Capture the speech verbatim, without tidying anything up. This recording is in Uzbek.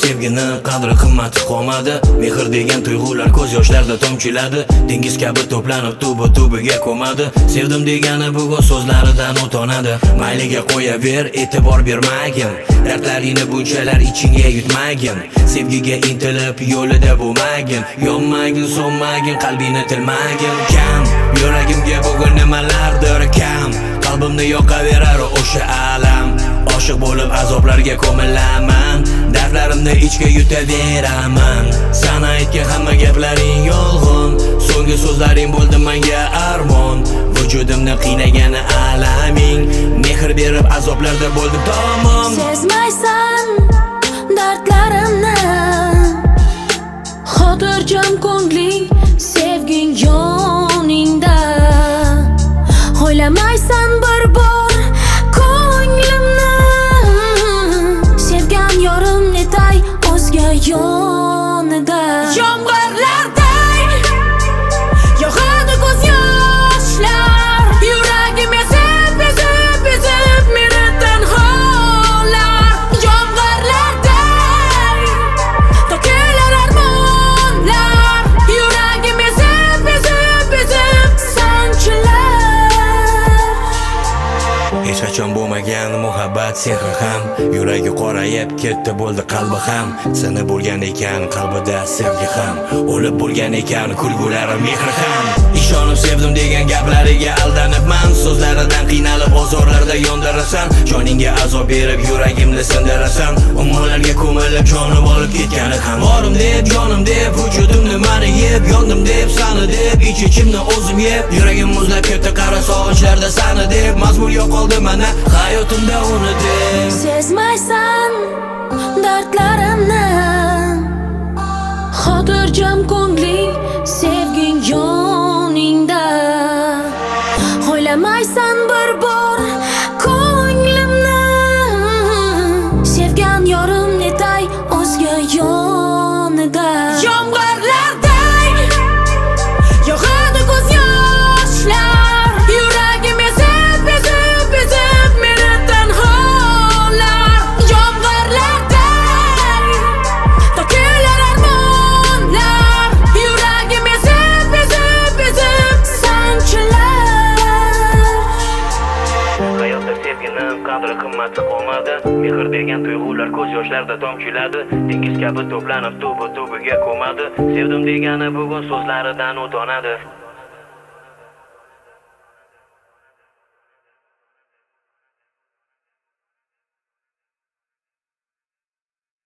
sevgining qadri qimmati qolmadi. Mehr degan tuyg'ular ko'z yoshlarda tomchiladi. Dengiz kabi to'planib tubi tubiga ko'madi. Sevdim degani bugun so'zlaridan o'tonadi. Mayliga qo'yaver, e'tibor bermagin. Dardlaringni bunchalar ichingga yutmagin. Sevgiga intilib yo'lida bo'lmagin. Yonmagin, so'nmagin, qalbini tilmagin. Kam yuragimga bugun nimalardir kam. Qalbimni yoqaverar o'sha alam. Oshiq bo'lib azoblarga ko'milaman. Dardlarimni ichga yutaveraman. Sana aytgan hamma gaplaring yolg'on. So'nggi so'zlaring bo'ldi menga armon. Vujudimni qiynagani alaming. Mehr berib azoblarda bo'ldim tamom. Sezmaysan dardlarimni, xotirjam ko'ngling, sevging yoningda. O'ylamaysan bir bor ko'nglimni, sevgan yorim netay o'zga yonida. Yomg'irlarday yog'adi ko'z yoshlar, yuragim ezib, ezib, ezib meni tanholar. Yomg'irlarday to'kilar armonlar, yuragim ezib, ezib, ezib sanchilar. Hech qachon bo'lmagan muhabbat sehri ham, yuragi qorayib ketdi bo'ldi qalbi ham. Seni bo'lgan ekan qalbida sevgi ham, o'lib bo'lgan ekan kulgulari mehri ham. Ishonib sevdim degan gaplariga aldanibman. So'zlaridan qiynalib ozorlarda yondirasan. Joningga azob berib yuragimni sindirasan. Ummonlarga ko'milib jonim olib ketgani ham. Borim deb, jonim deb, vujudimni mani yeb, yondim deb, sani deb, ich-ichimni o'zim yeb. Yuragim muzlab ketdi qara sog'inchlarda sani deb. Mazmur yo'qoldi mana hayotimda uni deb. Sezmaysan dardlarimni, xotirjam ko'ngling, sevging yoningda. O'ylamaysan bir bor ko'nglimni, sevgan yorim netay o'zga yonida. Yomg'irlarday yog'adi ko'z yoshlar, yuragim ezib, ezib, ezib meni tanholar. Yomg'irlarday to'kilar armonlar, yuragim ezib, ezib, ezib sanchilar. Hayotda sevgining qadri qimmati qolmadi. Mehr degan tuyg'ular ko'z yoshlarda tomchiladi. Dengiz kabi to'planib tubi tubiga ko'madi. Sevdim degani bugun so'zlaridan o'tonadi.